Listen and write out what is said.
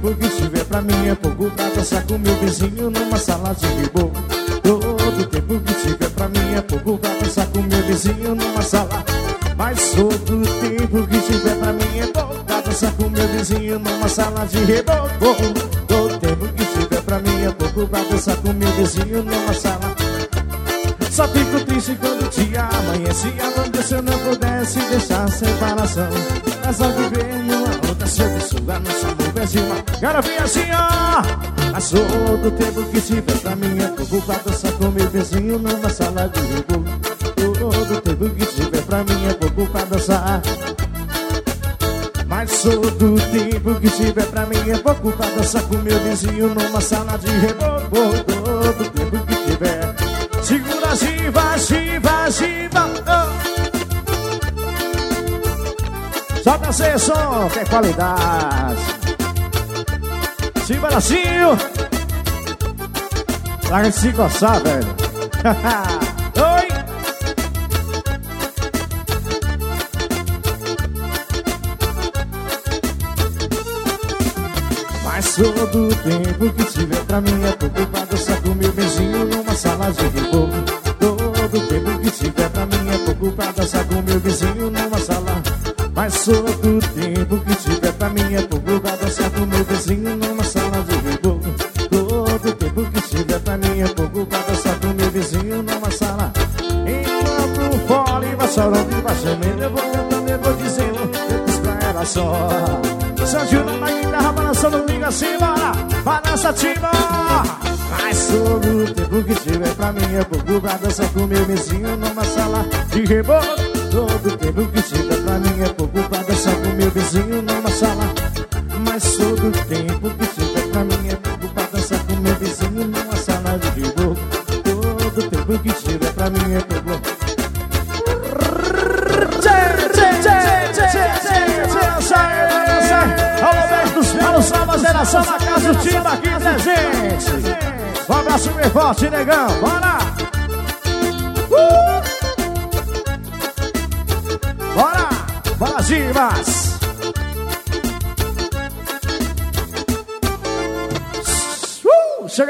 tempo que tiver pra mim é pouco pra dançar com meu vizinho numa sala de reboco. Todo tempo que tiver pra mim é pouco pra dançar com meu vizinho numa sala. Mas todo tempo que tiver pra mim é pouco pra dançar com meu vizinho numa sala de reboco. Todo tempo que tiver pra mim é pouco pra dançar com meu vizinho numa sala. Só fico triste quando o dia amanhece. Aonde se eu não pudesse deixar a separação. Mas ao viver numa outra sua nossa nuvem de uma garrafinha assim, ó. Mas todo tempo que tiver pra mim é pouco pra dançar com meu vizinho numa sala de reboco. Todo tempo que tiver pra mim é pouco pra dançar. Mas todo tempo que tiver pra mim é pouco pra dançar com meu vizinho numa sala de reboco. Todo tempo que tiver. Segura, Giva, Giva, Giva, oh. Solta esse som, que é qualidade. Giva, Lacinho. Pra gente se gostar, velho. Oi. Mas todo tempo que tiver pra mim é pouco pra dançar com meu vizinho numa sala de reboco. Todo tempo que tiver pra mim é pouco pra dançar com meu vizinho numa sala. Mas todo tempo que tiver pra mim é pouco pra dançar com meu vizinho numa sala de reboco. Todo tempo que tiver pra mim é pouco pra dançar com meu vizinho numa sala. Enquanto o fole vai chorando e vai gemendo, eu vou cantando, eu vou dizendo, eu disse pra ela só. Sanjura na guitarra, balançando, liga assim, bora, balança, ativa. Mas todo tempo que tiver pra mim é pouco pra dançar com meu vizinho numa sala de reboco. Todo tempo que tiver pra mim é pouco pra dançar com meu vizinho numa sala. Mas todo tempo que tiver pra mim é pouco pra dançar com meu vizinho numa sala de reboco. Todo tempo que tiver pra mim é pouco. Pelos Nova Geração da Casa do Time aqui presente. Um abraço bem forte, negão. Bora! Bora! Bora, Dimas!